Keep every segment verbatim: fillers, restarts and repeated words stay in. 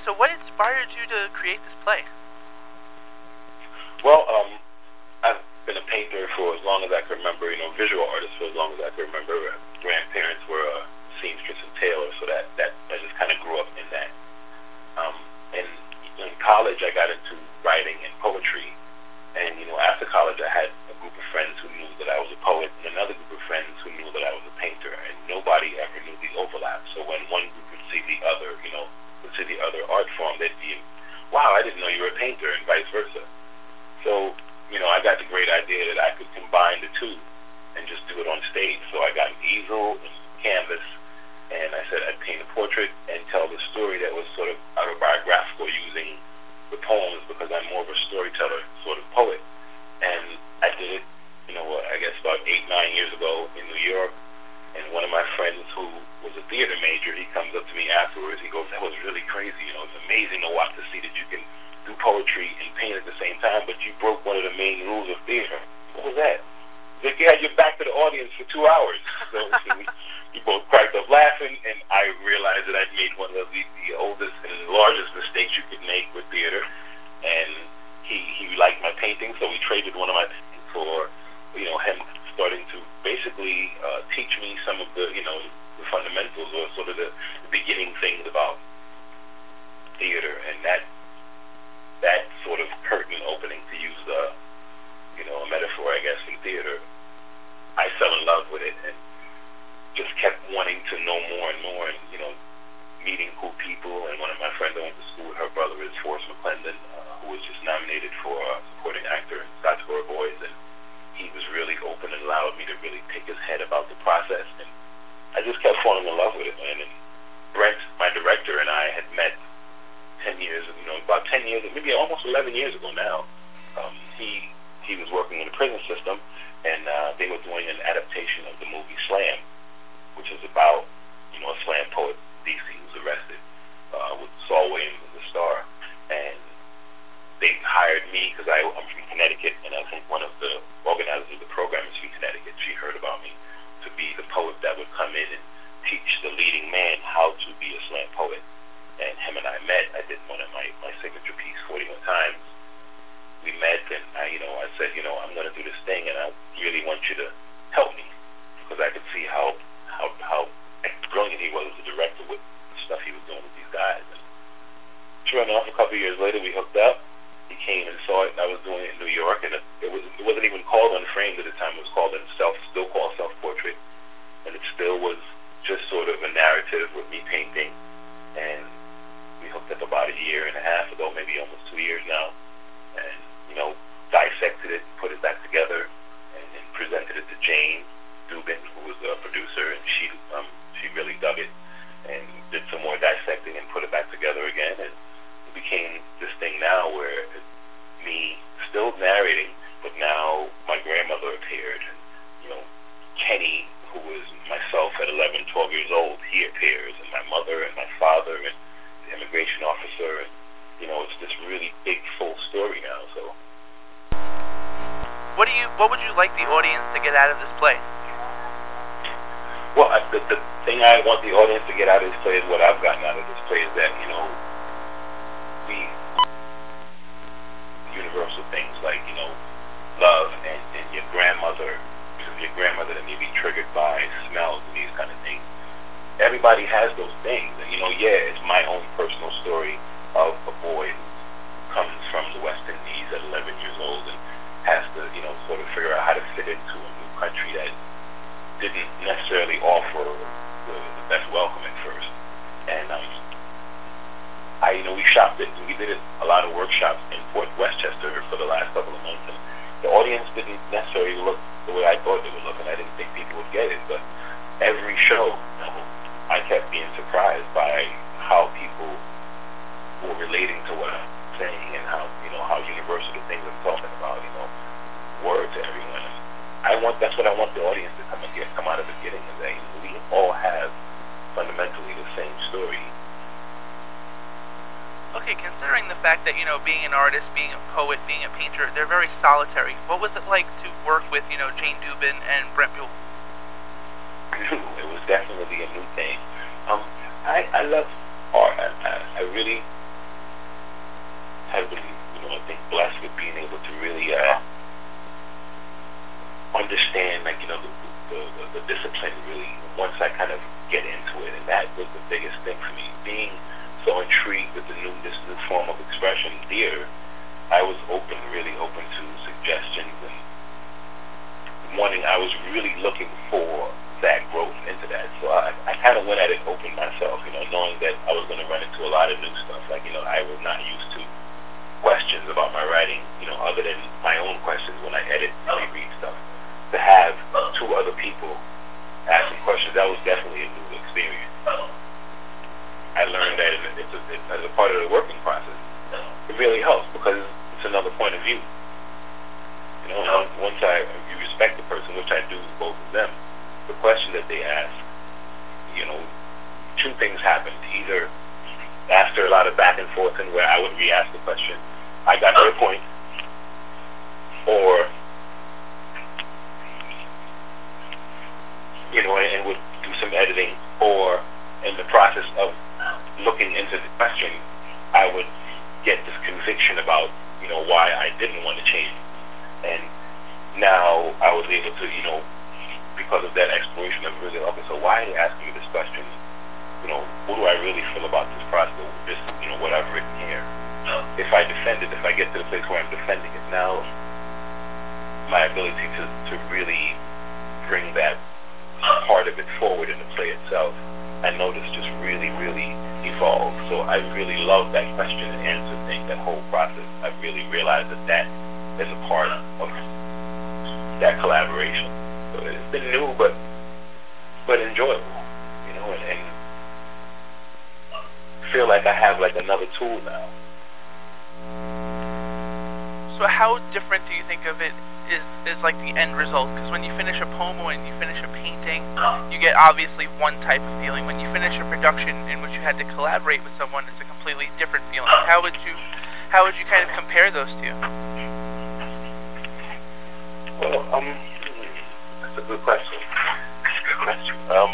so what inspired you to create this play? Well, um, I've been a painter for as long as I can remember, you know, visual artist for as long as I can remember. Grandparents were uh, seamstress and tailor, so that, that I just kind of grew up in that. Um, and in college, I got into writing and poetry, and, you know, after college, I had a group of friends who knew that I was a poet, and another group of friends who knew that I was a painter, and nobody ever knew the overlap. So when one group would see the other, you know, would see the other art form, they'd be, wow, I didn't know you were a painter, and vice versa. So, you know, I got the great idea that I could combine the two and just do it on stage. So I got an easel and canvas, and I said I'd paint a portrait and tell the story that was sort of autobiographical using the poems, because I'm more of a storyteller sort of poet. And I did it, you know, I guess about eight, nine years ago in New York. And one of my friends who was a theater major, he comes up to me afterwards. He goes, that was really crazy. You know, it's amazing to watch to see that you can do poetry and paint at the same time, but you broke one of the main rules of theater. What was that? Like you had your back to the audience for two hours. So, so we, we both cracked up laughing, and I realized that I'd made one of the, the oldest and largest mistakes you could make with theater. And he he liked my painting, so we traded one of my paintings for, you know, him starting to basically uh, teach me some of the, you know, the fundamentals or sort of the, the beginning things about theater, and that that sort of curtain opening, to use the, you know, a metaphor, I guess, in theater. I fell in love with it and just kept wanting to know more and more, and, you know, meeting cool people. And one of my friends I went to school with, her brother is Forrest McClendon, uh, who was just nominated for uh, supporting actor in Scottsboro Boys, and he was really open and allowed me to really pick his head about the process, and I just kept falling in love with it, man. And Brent, my director, and I had met ten years, you know, about ten years, maybe almost eleven years ago now. Um, he he was working in the prison system, and uh, they were doing an adaptation of the movie Slam, which is about, you know, a slam poet, D C, who's arrested, uh, with Saul Williams as the star. And they hired me because I'm from Connecticut, and I think one of the organizers of the program is from Connecticut. She heard about me to be the poet that would come in and teach the leading man how to be a slam poet. And him and I met. I did one of my, my signature piece, forty-one times. We met, and I, you know, I said, you know, I'm going to do this thing, and I really want you to help me, because I could see how how how brilliant he was as a director with the stuff he was doing with these guys. And sure enough, a couple of years later, we hooked up. He came and saw it, and I was doing it in New York, and it, it was it wasn't even called Unframed at the time. It was called in self, still called Self Portrait, and it still was just sort of a narrative with me painting. And we hooked up about a year and a half ago, maybe almost two years now, and, you know, dissected it, put it back together, and, and presented it to Jane Dubin, who was the producer, and she um, she really dug it, and did some more dissecting and put it back together again, and it became this thing now where it's me still narrating, but now my grandmother appeared, and, you know, Kenny, who was myself at eleven, twelve years old, he appears, and my mother and my father and the immigration officer, and, you know, it's this really big, full story now. So, what do you, what would you like the audience to get out of this play? Well, I, the, the thing I want the audience to get out of this play is what I've gotten out of this play is that, you know, we universal things like, you know, love and, and your grandmother, your grandmother that may be triggered by smells and these kind of things. Everybody has those things, and, you know, yeah, it's my own personal story of a boy who comes from the West Indies at eleven years old and has to, you know, sort of figure out how to fit into a new country that didn't necessarily offer the, the best welcome at first. And um, I, you know, we shopped it, and we did it, a lot of workshops in Fort Westchester for the last couple of months, and the audience didn't necessarily look the way I thought they would look, and I didn't think people would get it, but every show, you know, I kept being surprised by how people were relating to what I'm saying, and how, you know, how universal the things I'm talking about, you know, were to everyone. And I want, that's what I want the audience to come and get, come out of the getting, is that, you know, we all have fundamentally the same story. Okay, considering the fact that, you know, being an artist, being a poet, being a painter, they're very solitary. What was it like to work with, you know, Jane Dubin and Brent Buell? It was definitely a new thing. Um, I, I love art. I, I, I really know, the, the, the, the discipline really, once I kind of get into it, and that was the biggest thing for me. Being so intrigued with the new, this, this form of expression, theater, I was open, really open to suggestions and wanting, I was really looking for that growth into that. So I, I kind of went at it open myself, you know, knowing that I was going to run into a lot of new stuff. Like, you know, I was not used to questions about my writing, you know, other than my own questions when I edit and reread stuff. To have two other people asking questions, that was definitely a new experience. I learned that it's a, it, as a part of the working process, it really helps because it's another point of view. You know, once I you respect the person, which I do both of them, the question that they ask, you know, two things happened. Either after a lot of back and forth and where I would re-ask the question, I got their point, or, you know, and, and would do some editing, or in the process of looking into the question, I would get this conviction about, you know, why I didn't want to change. And now I was able to, you know, because of that exploration of really, okay, so why are they asking me this question? You know, what do I really feel about this process, this, you know, what I've written here? If I defend it, if I get to the place where I'm defending it, now my ability to, to really bring that part of it forward in the play itself, I noticed just really, really evolved. So I really love that question and answer thing, that whole process. I really realized that that is a part of that collaboration. So it's been new, but but enjoyable, you know, and, and feel like I have like another tool now. So how different do you think of it is, is like the end result? Because when you finish a poem or when you finish a painting, you get obviously one type of feeling. When you finish a production in which you had to collaborate with someone, it's a completely different feeling. How would you, how would you kind of compare those two? Well, um, that's a good question. That's a good question. Um,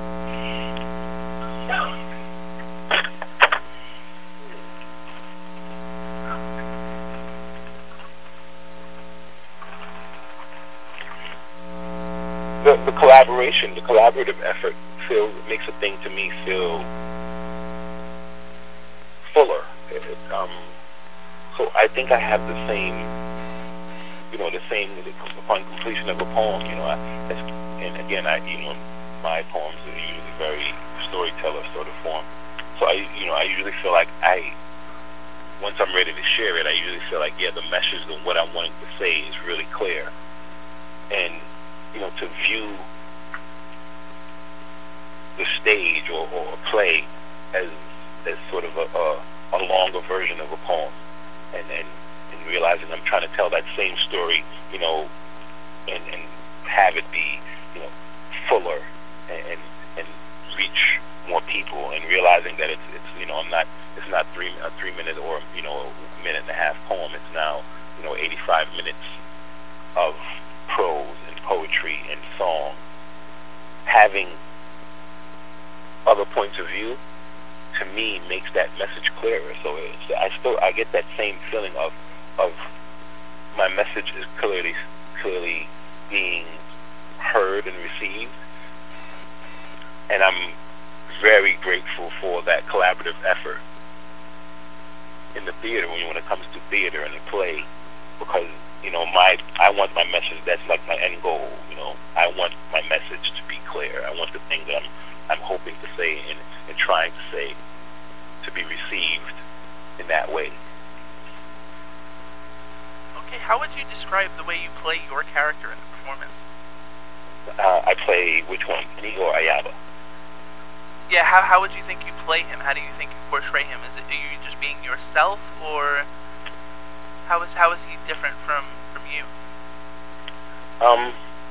the, the collaboration, the collaborative effort, feel makes a thing to me feel fuller. It, um, so I think I have the same. You know, the same upon completion of a poem. You know, I, and again, I, you know, my poems are usually very storyteller sort of form. So I, you know, I usually feel like I, once I'm ready to share it, I usually feel like, yeah, the message and what I'm wanting to say is really clear. And you know, to view the stage or, or a play as as sort of a, a, a longer version of a poem, and and. realizing I'm trying to tell that same story, you know, and, and have it be, you know, fuller and and reach more people, and realizing that it's it's you know I'm not it's not three a three minute or you know a minute and a half poem. It's now you know eighty-five minutes of prose and poetry and song. Having other points of view, to me, makes that message clearer. So it's, I still I get that same feeling of. of my message is clearly clearly being heard and received, and I'm very grateful for that collaborative effort in the theater when, when it comes to theater and the play, because you know my I want my message, that's like my end goal. You know, I want my message to be clear. I want the thing that I'm I'm hoping to say and, and trying to say to be received in that way. How would you describe the way you play your character in the performance? Uh, I play which one, Igor Ayaba? Yeah, how how would you think you play him? How do you think you portray him? Is it are you just being yourself, or how is how is he different from from you? Um,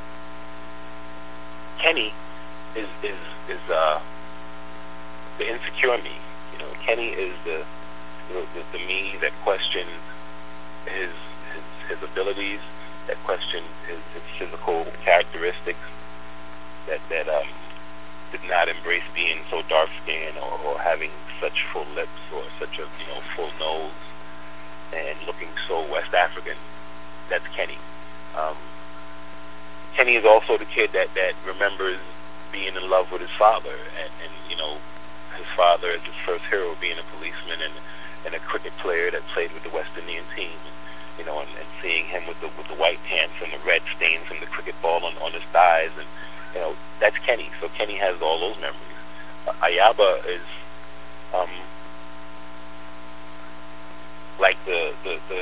Kenny is is is uh the insecure me. You know, Kenny is the you know, the, the me that questions his. his abilities, that question his, his physical characteristics, that that um did not embrace being so dark skinned or, or having such full lips or such a you know full nose and looking so West African. That's Kenny. Um, Kenny is also the kid that, that remembers being in love with his father, and, and you know, his father as his first hero being a policeman and, and a cricket player that played with the West Indian team, and, you know, and, and seeing him with the with the white pants and the red stains from the cricket ball on, on his thighs, and you know, that's Kenny. So Kenny has all those memories. Uh, Ayaba is um, like the, the the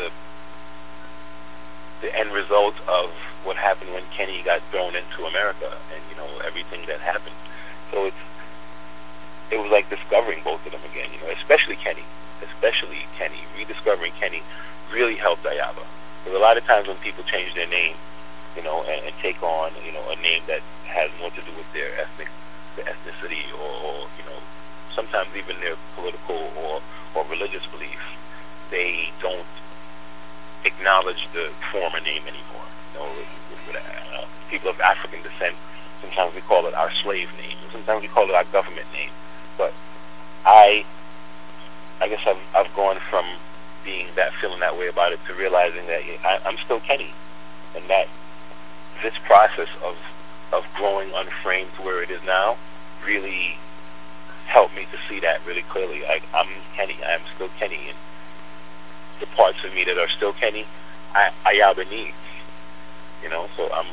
the end result of what happened when Kenny got thrown into America, and you know, everything that happened. So it's it was like discovering both of them again, you know, especially Kenny, especially Kenny. Rediscovering Kenny really helped Ayaba. Because a lot of times when people change their name, you know, and, and take on, you know, a name that has more to do with their ethnic, their ethnicity, or, or you know, sometimes even their political or, or religious beliefs, they don't acknowledge the former name anymore. You know, with, with, uh, people of African descent, sometimes we call it our slave name, and sometimes we call it our government name. But I, I guess I've I've gone from being that feeling that way about it to realizing that I, I'm still Kenny, and that this process of of growing unframed to where it is now really helped me to see that really clearly. I, I'm Kenny. I'm still Kenny, and the parts of me that are still Kenny, I, Ayaba needs. You know, so I'm.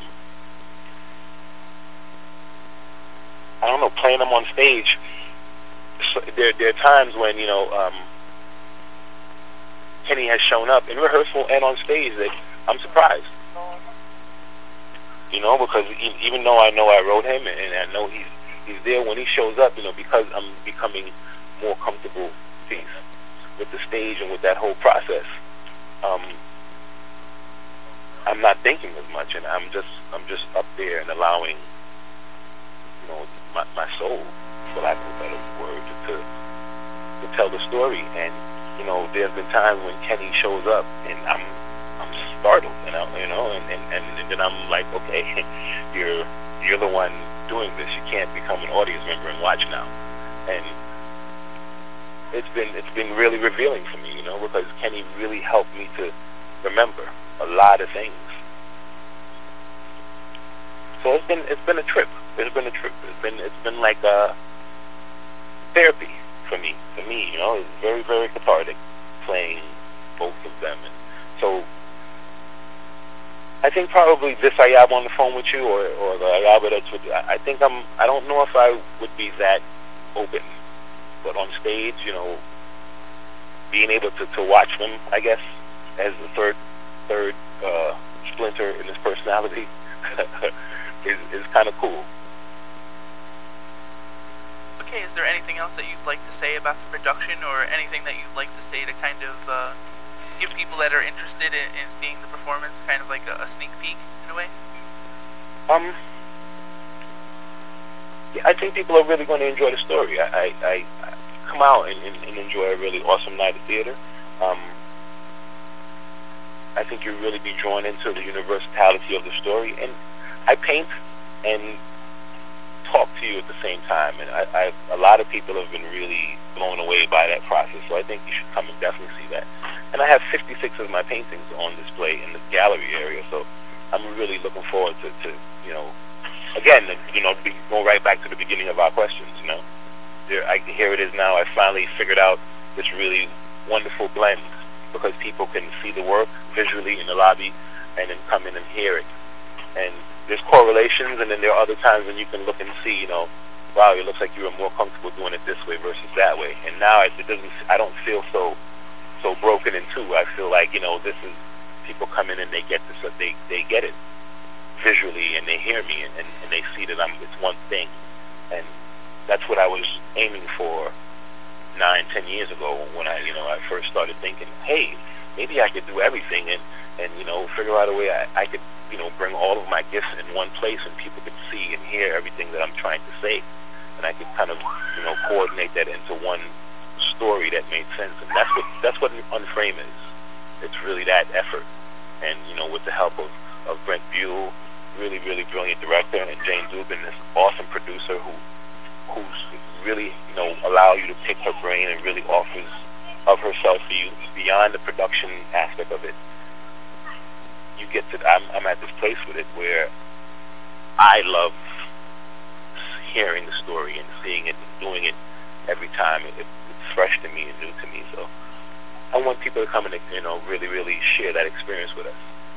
I don't know, playing them on stage. So there, there are times when, you know, um, Kenny has shown up in rehearsal and on stage that I'm surprised. You know, because even though I know I wrote him and I know he's he's there when he shows up, you know, because I'm becoming more comfortable piece with the stage and with that whole process. Um, I'm not thinking as much, and I'm just I'm just up there and allowing, you know, my, my soul, for lack of a better word, to, to tell the story. And you know, there's been times when Kenny shows up and I'm I'm startled, you know, you know, and, and, and then I'm like, okay, you're you're the one doing this. You can't become an audience member and watch now. And it's been it's been really revealing for me, you know, because Kenny really helped me to remember a lot of things. So it's been it's been a trip. It's been a trip. It's been it's been like a therapy for me. For me, you know, it's very very cathartic playing both of them. And so I think probably this Ayaba on the phone with you, or or the Ayaba that's with you, I think I'm. I don't know if I would be that open, but on stage, you know, being able to, to watch them, I guess, as the third third uh, splinter in his personality is is kind of cool. Okay, is there anything else that you'd like to say about the production, or anything that you'd like to say to kind of uh, give people that are interested in, in seeing the performance kind of like a, a sneak peek in a way? Um, yeah, I think people are really going to enjoy the story. I, I, I, I come out and, and, and enjoy a really awesome night of theater. Um, I think you'll really be drawn into the universality of the story, and I paint and talk to you at the same time, and I, I, a lot of people have been really blown away by that process, so I think you should come and definitely see that. And I have fifty-six of my paintings on display in the gallery area, so I'm really looking forward to, to you know, again, you know, be, go right back to the beginning of our questions, you know. There, I, here it is now, I finally figured out this really wonderful blend, because people can see the work visually in the lobby and then come in and hear it. And there's correlations, and then there are other times when you can look and see, you know, wow, it looks like you were more comfortable doing it this way versus that way. And now it, it doesn't, I don't feel so so broken in two. I feel like, you know, this is, people come in and they get this, they they get it visually, and they hear me, and, and, and they see that I'm, it's one thing. And that's what I was aiming for nine, ten years ago when I, you know, I first started thinking, hey, maybe I could do everything and, and you know, figure out a way I, I could, you know, bring all of my gifts in one place and people could see and hear everything that I'm trying to say. And I could kind of, you know, coordinate that into one story that made sense. And that's what that's what Unframe is. It's really that effort. And, you know, with the help of, of Brent Buell, really, really brilliant director, and Jane Dubin, this awesome producer who who's really, you know, allow you to pick her brain and really offers of herself for you beyond the production aspect of it. You get to, I'm, I'm at this place with it where I love hearing the story and seeing it and doing it every time. It, it's fresh to me and new to me. So I want people to come and, you know, really, really share that experience with us.